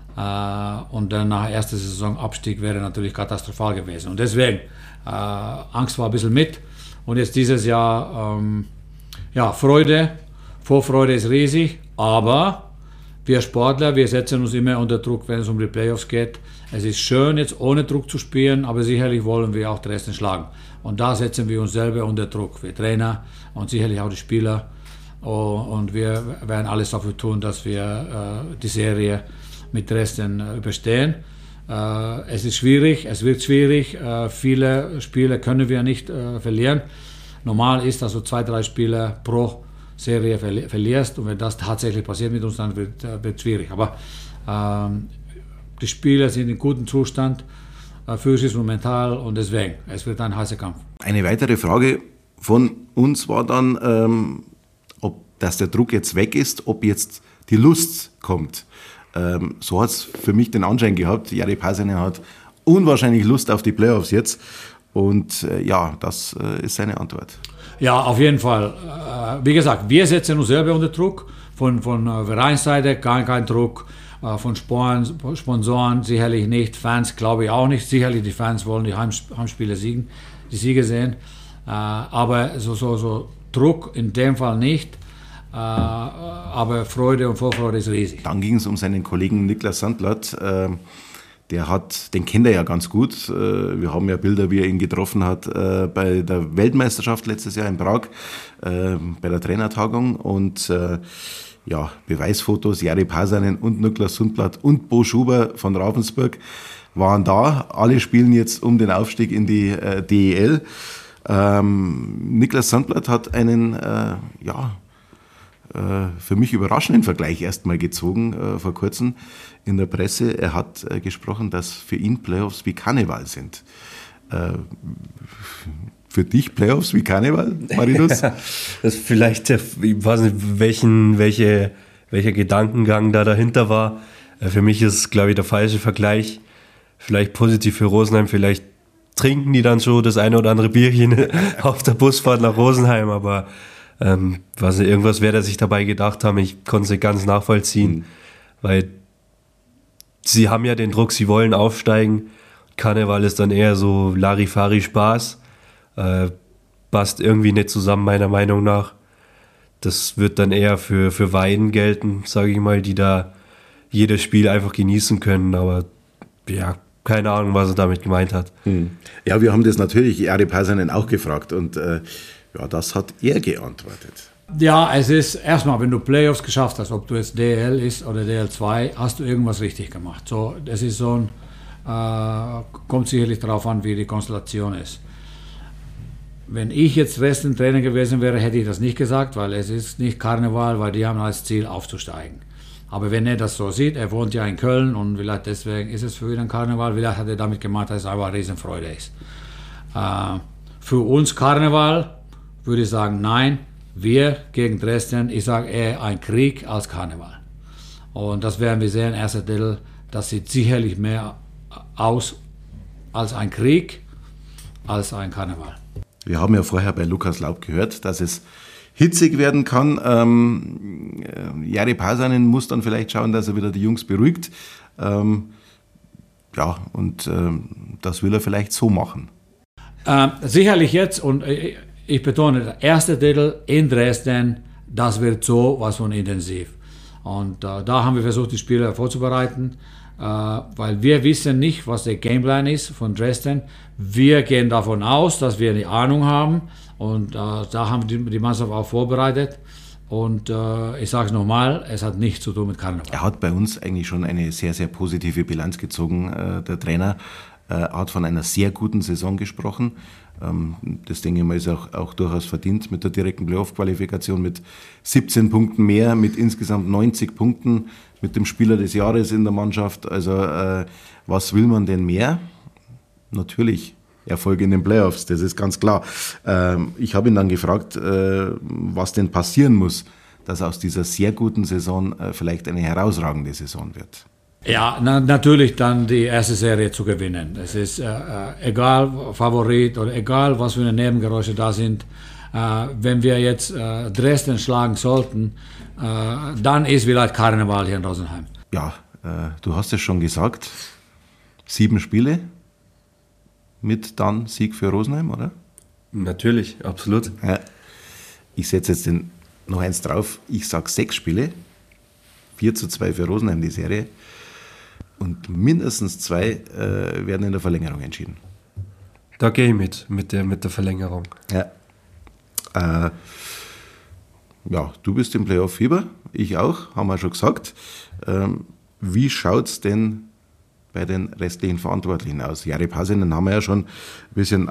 Äh, und dann nach der ersten Saison Abstieg wäre natürlich katastrophal gewesen. Und deswegen, äh, Angst war ein bisschen mit. Und jetzt dieses Jahr, ähm, ja, Freude, Vorfreude ist riesig, aber wir Sportler, wir setzen uns immer unter Druck, wenn es um die Playoffs geht. Es ist schön, jetzt ohne Druck zu spielen, aber sicherlich wollen wir auch Dresden schlagen. Und da setzen wir uns selber unter Druck, wir Trainer und sicherlich auch die Spieler. Und wir werden alles dafür tun, dass wir äh, die Serie mit Dresden äh, überstehen. Uh, es ist schwierig, es wird schwierig. Uh, viele Spiele können wir nicht uh, verlieren. Normal ist, dass du zwei, drei Spiele pro Serie verli- verlierst. Und wenn das tatsächlich passiert mit uns, dann wird es uh, schwierig. Aber uh, die Spieler sind in gutem Zustand, uh, physisch und mental. Und deswegen, es wird ein heißer Kampf. Eine weitere Frage von uns war dann, ähm, ob dass der Druck jetzt weg ist, ob jetzt die Lust kommt. Ähm, so hat es für mich den Anschein gehabt, Jari Pasanen hat unwahrscheinlich Lust auf die Playoffs jetzt und äh, ja, das äh, ist seine Antwort. Ja, auf jeden Fall. Äh, wie gesagt, wir setzen uns selber unter Druck, von, von äh, Vereinsseite gar kein Druck, äh, von Sporen, Sponsoren sicherlich nicht, Fans glaube ich auch nicht, sicherlich die Fans wollen die Heims- Heimspiele siegen, die Siege sehen, äh, aber so, so, so Druck in dem Fall nicht. Uh, aber Freude und Vorfreude ist riesig. Dann ging es um seinen Kollegen Niklas Sandblatt. Äh, der hat, den kennt er ja ganz gut. Äh, wir haben ja Bilder, wie er ihn getroffen hat äh, bei der Weltmeisterschaft letztes Jahr in Prag, äh, bei der Trainertagung. Und äh, ja, Beweisfotos, Jari Pasanen und Niklas Sandblatt und Bo Schuber von Ravensburg waren da. Alle spielen jetzt um den Aufstieg in die äh, D E L. Ähm, Niklas Sandblatt hat einen, äh, ja, für mich überraschenden Vergleich erstmal gezogen äh, vor kurzem in der Presse. Er hat äh, gesprochen, dass für ihn Playoffs wie Karneval sind. Äh, für dich Playoffs wie Karneval, Marinus? Das ist vielleicht, der, ich weiß nicht, welchen, welche, welcher Gedankengang da dahinter war. Äh, für mich ist es, glaube ich, der falsche Vergleich. Vielleicht positiv für Rosenheim, vielleicht trinken die dann schon das eine oder andere Bierchen auf der Busfahrt nach Rosenheim, aber Ähm, was irgendwas wird er sich dabei gedacht haben, ich konnte es nicht ganz nachvollziehen, mhm. weil sie haben ja den Druck, sie wollen aufsteigen. Karneval ist dann eher so Larifari-Spaß, äh, passt irgendwie nicht zusammen, meiner Meinung nach. Das wird dann eher für, für Weiden gelten, sage ich mal, die da jedes Spiel einfach genießen können, aber ja, keine Ahnung, was er damit gemeint hat. Mhm. Ja, wir haben das natürlich Jari Pasanen auch gefragt und äh, ja, das hat er geantwortet. Ja, es ist erstmal, wenn du Playoffs geschafft hast, ob du jetzt D L ist oder D L zwei, hast du irgendwas richtig gemacht. So, das ist so ein, äh, kommt sicherlich darauf an, wie die Konstellation ist. Wenn ich jetzt Dresden-Trainer gewesen wäre, hätte ich das nicht gesagt, weil es ist nicht Karneval, weil die haben als Ziel aufzusteigen. Aber wenn er das so sieht, er wohnt ja in Köln und vielleicht deswegen ist es für ihn ein Karneval, vielleicht hat er damit gemeint, dass es einfach eine Riesenfreude ist. Äh, für uns Karneval würde ich sagen, nein, wir gegen Dresden, ich sage eher ein Krieg als Karneval. Und das werden wir sehen, erster Drittel, das sieht sicherlich mehr aus als ein Krieg, als ein Karneval. Wir haben ja vorher bei Lukas Laub gehört, dass es hitzig werden kann. Ähm, Jari Pasanen muss dann vielleicht schauen, dass er wieder die Jungs beruhigt. Ähm, ja, und ähm, das will er vielleicht so machen. Ähm, sicherlich jetzt, und äh, ich betone, der erste Titel in Dresden, das wird so was von intensiv. Und äh, da haben wir versucht, die Spieler vorzubereiten, äh, weil wir wissen nicht, was der Gameplan ist von Dresden. Wir gehen davon aus, dass wir eine Ahnung haben und äh, da haben die, die Mannschaft auch vorbereitet. Und äh, ich sage es nochmal, es hat nichts zu tun mit Karneval. Er hat bei uns eigentlich schon eine sehr, sehr positive Bilanz gezogen, äh, der Trainer. Er hat von einer sehr guten Saison gesprochen. Das, denke ich mal, ist auch, auch durchaus verdient mit der direkten Playoff-Qualifikation, mit siebzehn Punkten mehr, mit insgesamt neunzig Punkten, mit dem Spieler des Jahres in der Mannschaft. Also äh, was will man denn mehr? Natürlich Erfolg in den Playoffs, das ist ganz klar. Ähm, ich habe ihn dann gefragt, äh, was denn passieren muss, dass aus dieser sehr guten Saison äh, vielleicht eine herausragende Saison wird. Ja, na, natürlich dann die erste Serie zu gewinnen. Es ist äh, egal, Favorit oder egal, was für eine Nebengeräusche da sind. Äh, wenn wir jetzt äh, Dresden schlagen sollten, äh, dann ist vielleicht Karneval hier in Rosenheim. Ja, äh, du hast es schon gesagt, sieben Spiele mit dann Sieg für Rosenheim, oder? Natürlich, absolut. Ja. Ich setze jetzt den, noch eins drauf, ich sage sechs Spiele, vier zu zwei für Rosenheim die Serie und mindestens zwei äh, werden in der Verlängerung entschieden. Da gehe ich mit, mit der, mit der Verlängerung. Ja. Äh, ja, du bist im Playoff-Fieber, ich auch, haben wir schon gesagt. Ähm, wie schaut es denn bei den restlichen Verantwortlichen aus? Jari Pasinen haben wir ja schon ein bisschen äh,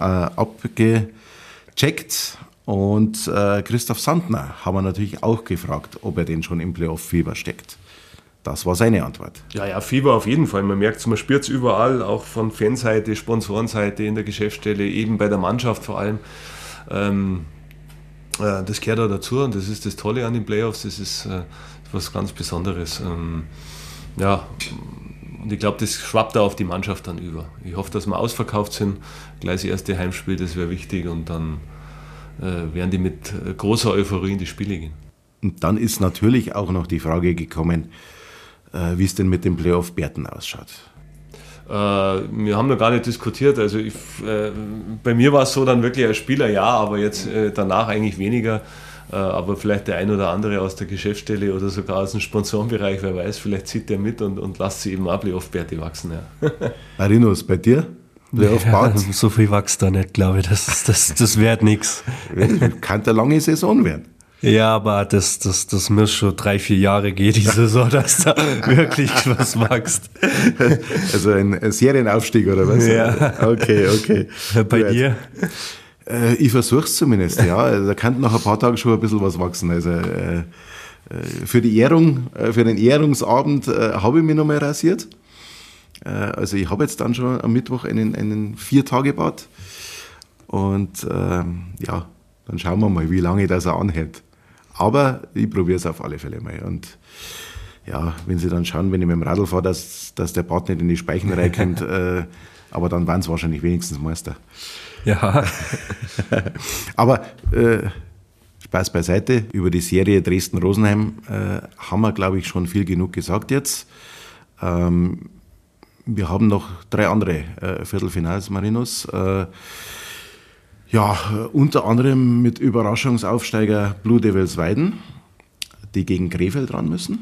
abgecheckt und äh, Christoph Sandner haben wir natürlich auch gefragt, ob er denn schon im Playoff-Fieber steckt. Das war seine Antwort. Ja, ja, Fieber auf jeden Fall. Man merkt es, man spürt es überall, auch von Fanseite, Sponsorenseite, in der Geschäftsstelle, eben bei der Mannschaft vor allem. Ähm, äh, das gehört da dazu und das ist das Tolle an den Playoffs, das ist äh, was ganz Besonderes. Ähm, ja, und ich glaube, das schwappt da auf die Mannschaft dann über. Ich hoffe, dass wir ausverkauft sind, gleich das erste Heimspiel, das wäre wichtig und dann äh, werden die mit großer Euphorie in die Spiele gehen. Und dann ist natürlich auch noch die Frage gekommen, wie es denn mit dem Playoff Berten ausschaut. Äh, wir haben noch gar nicht diskutiert. Also ich, äh, bei mir war es so dann wirklich als Spieler ja, aber jetzt äh, danach eigentlich weniger. Äh, aber vielleicht der ein oder andere aus der Geschäftsstelle oder sogar aus dem Sponsorenbereich, wer weiß, vielleicht zieht der mit und, und lasst sie eben auch Playoff Berti wachsen. Ja. Marinos, bei dir? Playoff Ja, so viel wächst da nicht, glaube ich. Das, das, das wird nichts. Kann eine lange Saison werden. Ja, aber das, das, das muss schon drei, vier Jahre gehen, die Saison, dass da wirklich was wächst. Also ein, ein Serienaufstieg oder was? Ja. Okay, okay. Bei Gut. dir? Äh, ich versuche es zumindest, ja. Also, da kann nach ein paar Tagen schon ein bisschen was wachsen. Also äh, für die Ehrung, äh, für den Ehrungsabend äh, habe ich mich nochmal rasiert. Äh, also ich habe jetzt dann schon am Mittwoch einen, einen Vier-Tage-Bad. Und äh, ja, dann schauen wir mal, wie lange das er anhält. Aber ich probiere es auf alle Fälle mal. Und ja, wenn Sie dann schauen, wenn ich mit dem Radl fahre, dass, dass der Bart nicht in die Speichen reinkommt, äh, aber dann waren es wahrscheinlich wenigstens Meister. Ja. Aber äh, Spaß beiseite, über die Serie Dresden-Rosenheim äh, haben wir, glaube ich, schon viel genug gesagt jetzt. Ähm, wir haben noch drei andere äh, Viertelfinals, Marinos. Äh, Ja, unter anderem mit Überraschungsaufsteiger Blue Devils Weiden, die gegen Krefeld ran müssen.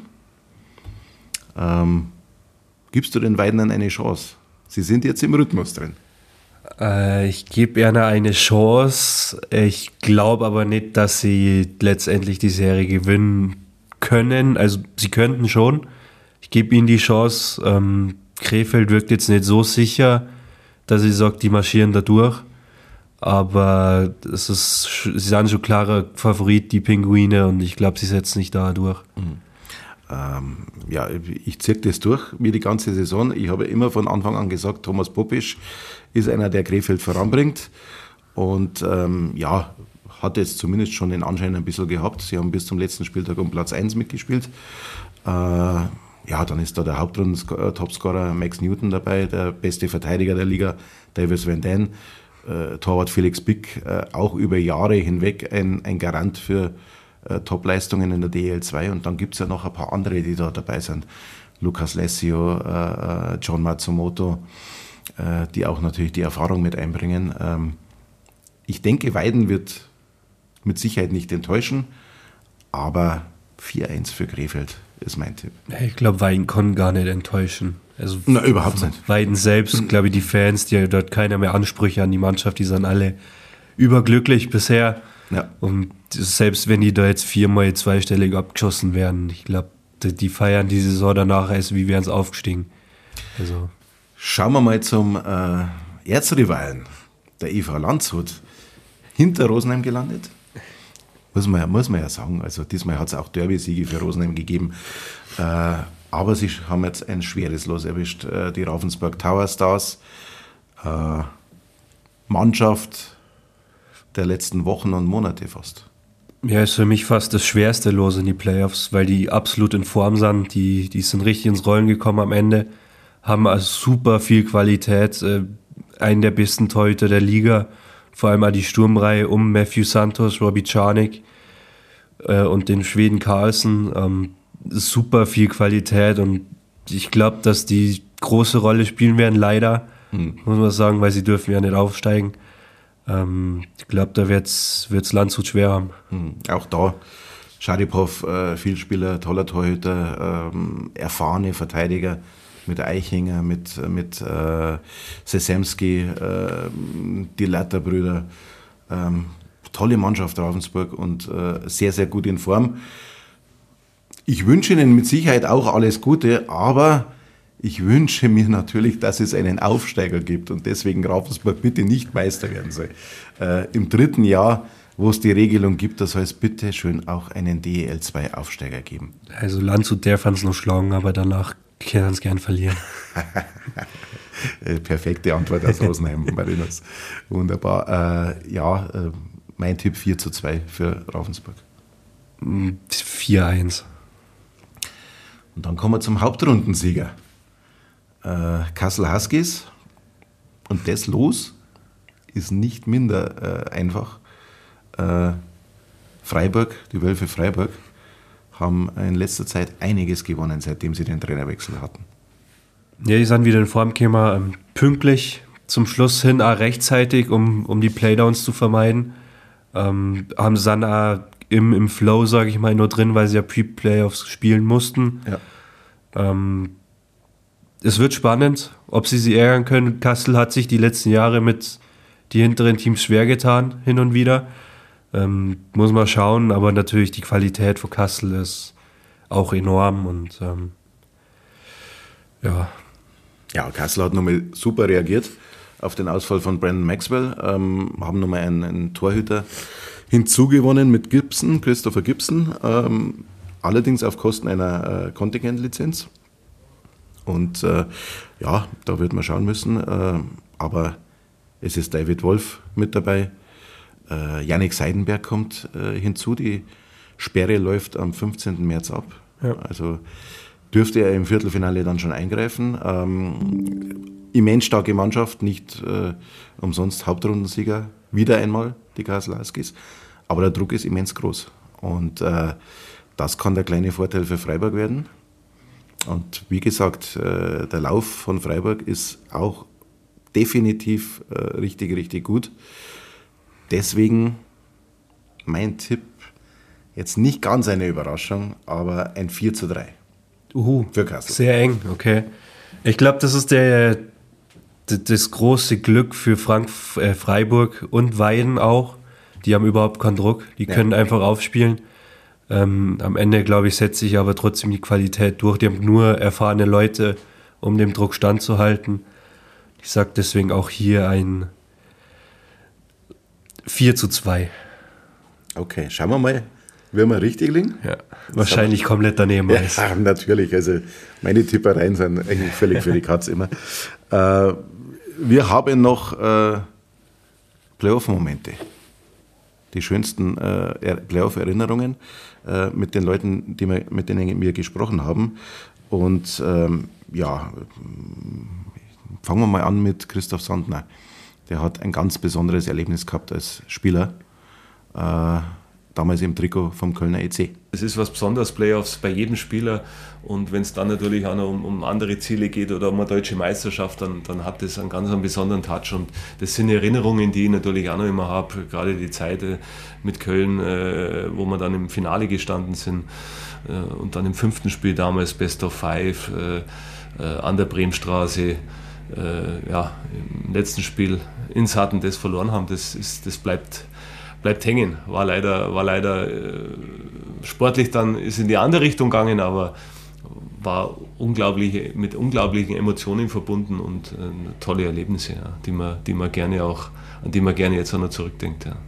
Ähm, gibst du den Weidenern eine Chance? Sie sind jetzt im Rhythmus drin. Äh, ich gebe ihnen eine Chance. Ich glaube aber nicht, dass sie letztendlich die Serie gewinnen können. Also sie könnten schon. Ich gebe ihnen die Chance. Ähm, Krefeld wirkt jetzt nicht so sicher, dass ich sage, die marschieren da durch. Aber es ist, sie sind schon klarer Favorit, die Pinguine, und ich glaube, sie setzen nicht da durch. Mhm. Ähm, ja, ich ziehe das durch wie die ganze Saison. Ich habe immer von Anfang an gesagt, Thomas Popisch ist einer, der Krefeld voranbringt. Und ähm, ja, hat jetzt zumindest schon den Anschein ein bisschen gehabt. Sie haben bis zum letzten Spieltag um Platz eins mitgespielt. Äh, ja, dann ist da der Hauptrunden-Topscorer Max Newton dabei, der beste Verteidiger der Liga, Davis Van Den. Äh, Torwart Felix Bick, äh, auch über Jahre hinweg ein, ein Garant für äh, Top-Leistungen in der D L zwei. Und dann gibt es ja noch ein paar andere, die da dabei sind. Lukas Lessio, äh, John Matsumoto, äh, die auch natürlich die Erfahrung mit einbringen. Ähm, ich denke, Weiden wird mit Sicherheit nicht enttäuschen, aber vier eins für Krefeld ist mein Tipp. Ich glaube, Weiden kann gar nicht enttäuschen. Also Na, überhaupt nicht. Weiden selbst, glaube ich, die Fans, die dort keiner mehr Ansprüche an die Mannschaft, die sind alle überglücklich bisher. Ja. Und selbst wenn die da jetzt viermal zweistellig abgeschossen werden, ich glaube, die, die feiern die Saison danach, als wie wären sie aufgestiegen. Also. Schauen wir mal zum äh, Erzrivalen, der E V Landshut, hinter Rosenheim gelandet. Muss man, ja, muss man ja sagen, also diesmal hat es auch Derby-Siege für Rosenheim gegeben. Äh, aber sie haben jetzt ein schweres Los erwischt, äh, die Ravensburg Tower Stars. Äh, Mannschaft der letzten Wochen und Monate fast. Ja, ist für mich fast das schwerste Los in die Playoffs, weil die absolut in Form sind. Die, die sind richtig ins Rollen gekommen am Ende, haben also super viel Qualität, äh, einen der besten Torhüter der Liga, vor allem auch die Sturmreihe um Matthew Santos, Robbie Czarnik äh, und den Schweden Carlsen. Ähm, super viel Qualität und ich glaube, dass die große Rolle spielen werden, leider, hm. muss man sagen, weil sie dürfen ja nicht aufsteigen. Ähm, ich glaube, da wird es Landshut schwer haben. Hm. Auch da, Scharipov, äh, Vielspieler, toller Torhüter, ähm, erfahrene Verteidiger mit Eichinger, mit, mit äh, Sesemski, äh, die Latter-Brüder. Ähm, tolle Mannschaft Ravensburg und äh, sehr, sehr gut in Form. Ich wünsche Ihnen mit Sicherheit auch alles Gute, aber ich wünsche mir natürlich, dass es einen Aufsteiger gibt und deswegen Ravensburg bitte nicht Meister werden soll. Äh, Im dritten Jahr, wo es die Regelung gibt, da soll es bitte schön auch einen D E L zwei Aufsteiger geben. Also Landshut darf uns noch schlagen, aber danach können es gern verlieren. Perfekte Antwort aus Rosenheim, Marinos. Wunderbar. Äh, ja, äh, mein Tipp vier zu zwei für Ravensburg. vier eins. Und dann kommen wir zum Hauptrundensieger. Äh, Kassel Huskies. Und das Los ist nicht minder äh, einfach. Äh, Freiburg, die Wölfe Freiburg, haben in letzter Zeit einiges gewonnen, seitdem sie den Trainerwechsel hatten. Ja, die sind wieder in Form gekommen, ähm, pünktlich zum Schluss hin, auch rechtzeitig, um, um die Playdowns zu vermeiden. Ähm, haben sie dann auch im, im Flow, sage ich mal, nur drin, weil sie ja Pre-Playoffs spielen mussten. Ja. Ähm, es wird spannend, ob sie sie ärgern können. Kassel hat sich die letzten Jahre mit die hinteren Teams schwer getan, hin und wieder. Ähm, muss man schauen, aber natürlich die Qualität von Kassel ist auch enorm und ähm, ja. Ja, Kassel hat nochmal super reagiert auf den Ausfall von Brandon Maxwell, ähm, haben nochmal einen, einen Torhüter hinzugewonnen mit Gibson, Christopher Gibson, ähm, allerdings auf Kosten einer äh, Kontingentlizenz. Und äh, ja, da wird man schauen müssen, äh, aber es ist David Wolf mit dabei. Äh, Yannick Seidenberg kommt äh, hinzu, die Sperre läuft am fünfzehnten März ab. Ja. Also dürfte er im Viertelfinale dann schon eingreifen. Ähm, immens starke Mannschaft, nicht äh, umsonst Hauptrundensieger, wieder einmal die Kassel Huskies. Aber der Druck ist immens groß. Und äh, das kann der kleine Vorteil für Freiburg werden. Und wie gesagt, äh, der Lauf von Freiburg ist auch definitiv äh, richtig, richtig gut. Deswegen mein Tipp, jetzt nicht ganz eine Überraschung, aber ein vier zu drei. Uhu, für Kassel. Sehr eng, okay. Ich glaube, das ist der, das große Glück für Frank, äh, Freiburg und Weiden auch. Die haben überhaupt keinen Druck, die können ja einfach aufspielen. Ähm, am Ende, glaube ich, setzt sich aber trotzdem die Qualität durch. Die haben nur erfahrene Leute, um dem Druck standzuhalten. Ich sage deswegen auch hier ein vier zu zwei. Okay, schauen wir mal, werden wir richtig liegen? Ja, wahrscheinlich wir, komplett daneben. Ja, ist. Natürlich, also meine Tippereien sind eigentlich völlig für die Katz immer. Äh, wir haben noch äh, Playoff-Momente. Die schönsten äh, Playoff-Erinnerungen äh, mit den Leuten, die wir, mit denen wir gesprochen haben. Und ähm, ja, fangen wir mal an mit Christoph Sandner. Der hat ein ganz besonderes Erlebnis gehabt als Spieler, äh, damals im Trikot vom Kölner E C. Es ist was Besonderes, Playoffs bei jedem Spieler, und wenn es dann natürlich auch noch um, um andere Ziele geht oder um eine deutsche Meisterschaft, dann, dann hat das einen ganz einen besonderen Touch, und das sind Erinnerungen, die ich natürlich auch noch immer habe, gerade die Zeit äh, mit Köln, äh, wo wir dann im Finale gestanden sind äh, und dann im fünften Spiel damals Best of Five äh, äh, an der Bremstraße, äh, ja, im letzten Spiel in Saaten das verloren haben, das, ist, das bleibt bleibt hängen. War leider, war leider äh, sportlich dann, ist in die andere Richtung gegangen, aber war unglaubliche, mit unglaublichen Emotionen verbunden und äh, tolle Erlebnisse, ja, die man, die man gerne auch, an die man gerne jetzt auch noch zurückdenkt. Ja.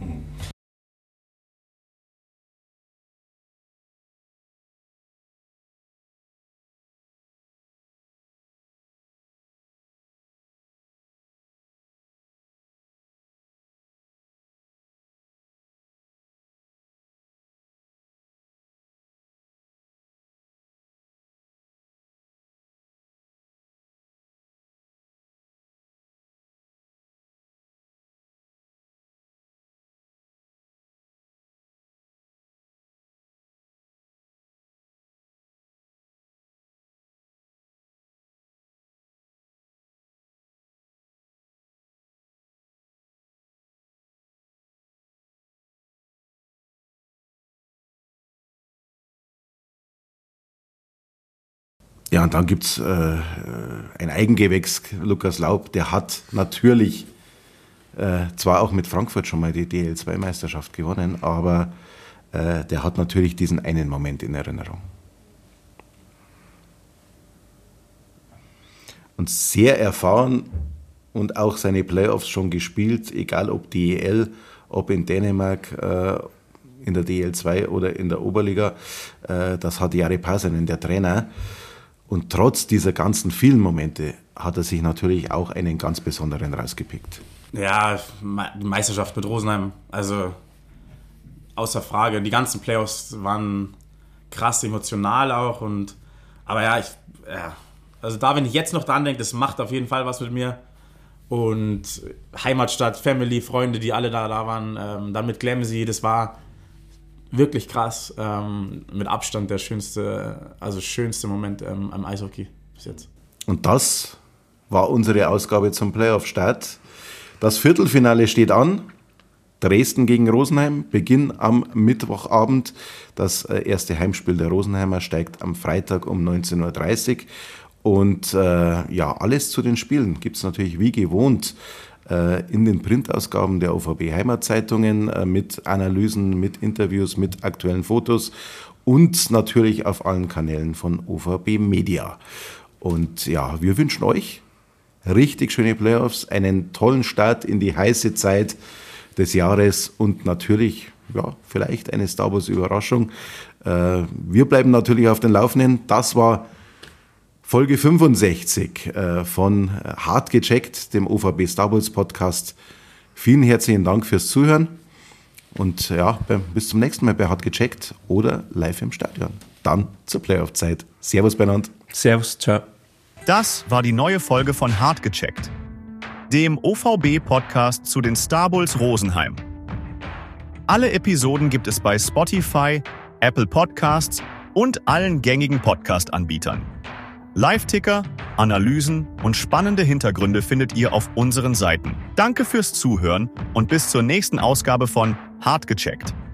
Ja, und dann gibt es äh, ein Eigengewächs, Lukas Laub, der hat natürlich äh, zwar auch mit Frankfurt schon mal die D L zwei Meisterschaft gewonnen, aber äh, der hat natürlich diesen einen Moment in Erinnerung. Und sehr erfahren und auch seine Playoffs schon gespielt, egal ob D E L, ob in Dänemark, äh, in der D L zwei oder in der Oberliga. Äh, das hat Jari Pasanen, der Trainer. Und trotz dieser ganzen vielen Momente hat er sich natürlich auch einen ganz besonderen rausgepickt. Ja, die Meisterschaft mit Rosenheim, also außer Frage. Die ganzen Playoffs waren krass emotional auch. Und, aber ja, ich, ja, also da, wenn ich jetzt noch dran denke, das macht auf jeden Fall was mit mir. Und Heimatstadt, Family, Freunde, die alle da, da waren, ähm, dann mit Glemsy, das war wirklich krass. Ähm, mit Abstand der schönste, also schönste Moment ähm, am Eishockey bis jetzt. Und das war unsere Ausgabe zum Playoff-Start. Das Viertelfinale steht an. Dresden gegen Rosenheim, Beginn am Mittwochabend. Das erste Heimspiel der Rosenheimer steigt am Freitag um neunzehn Uhr dreißig. Und äh, ja, alles zu den Spielen gibt es natürlich wie gewohnt äh, in den Printausgaben der O V B Heimatzeitungen äh, mit Analysen, mit Interviews, mit aktuellen Fotos und natürlich auf allen Kanälen von O V B Media. Und ja, wir wünschen euch richtig schöne Playoffs, einen tollen Start in die heiße Zeit des Jahres und natürlich, ja, vielleicht eine Star Wars Überraschung. Äh, wir bleiben natürlich auf den Laufenden. Das war Folge fünfundsechzig äh, von Hart gecheckt, dem O V B Star Wars Podcast. Vielen herzlichen Dank fürs Zuhören und ja, bis zum nächsten Mal bei Hart gecheckt oder live im Stadion. Dann zur Playoff-Zeit. Servus beieinander. Servus, ciao. Das war die neue Folge von Hart gecheckt, dem O V B-Podcast zu den Star Bulls Rosenheim. Alle Episoden gibt es bei Spotify, Apple Podcasts und allen gängigen Podcast-Anbietern. Live-Ticker, Analysen und spannende Hintergründe findet ihr auf unseren Seiten. Danke fürs Zuhören und bis zur nächsten Ausgabe von Hart gecheckt.